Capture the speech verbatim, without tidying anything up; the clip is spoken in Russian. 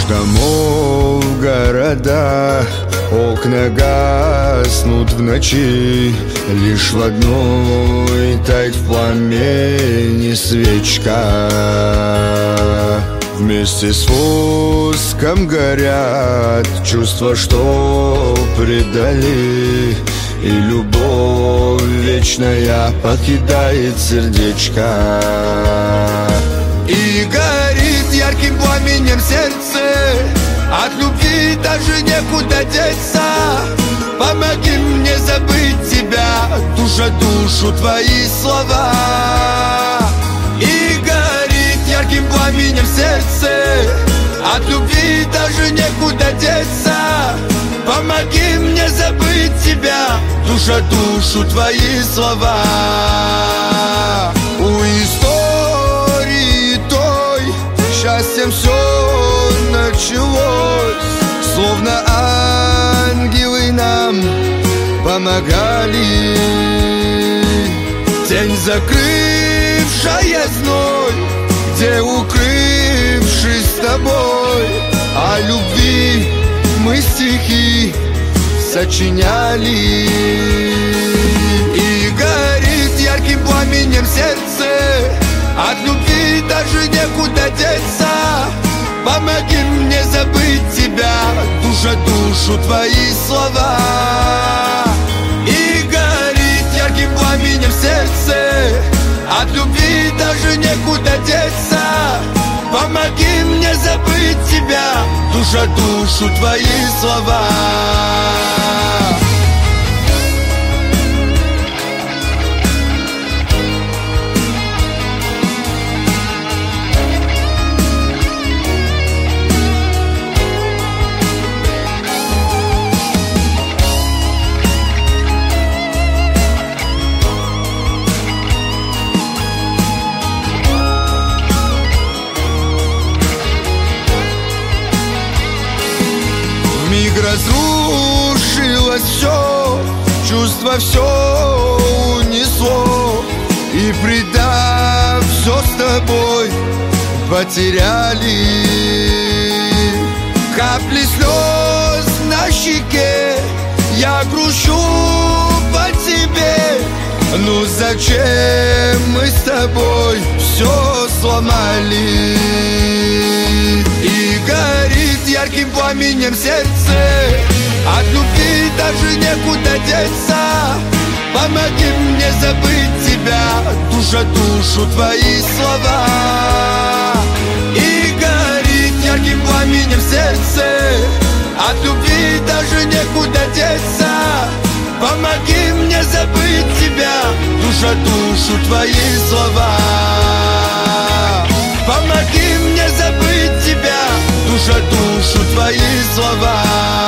домов, города, окна гаснут в ночи. Лишь в одной тает в пламени свечка. Вместе с воском горят чувства, что предали, и любовь вечная покидает сердечко. И горит ярким пламенем сердце, от любви даже некуда деться. Помоги мне забыть тебя, душа душу твои слова. И горит ярким пламенем сердце, от любви даже некуда деться. Помоги мне забыть тебя, душа душу твои слова. У истории той счастьем все началось, словно ангелы нам помогали. Тень, закрывшая зной, где, укрывшись с тобой, о любви мы стихи сочиняли. И горит ярким пламенем сердце, от любви даже некуда деться. Помоги мне забыть тебя, душа душу твои слова. И горит ярким пламенем сердце, от любви даже некуда деться. Помоги мне забыть тебя, душа душу твои слова. Миг разрушилось все, чувство все унесло, и, предав все с тобой, потеряли. Капли слез на щеке, я грущу по тебе. Ну зачем мы с тобой все сломали? И горит ярким пламенем сердце, от любви даже некуда деться. Помоги мне забыть тебя, душа душу твои слова. И горит ярким пламенем сердце, от любви даже некуда деться. Помоги мне забыть тебя, душа душу твои слова. Помоги мне забыть тебя, душа душу твои слова.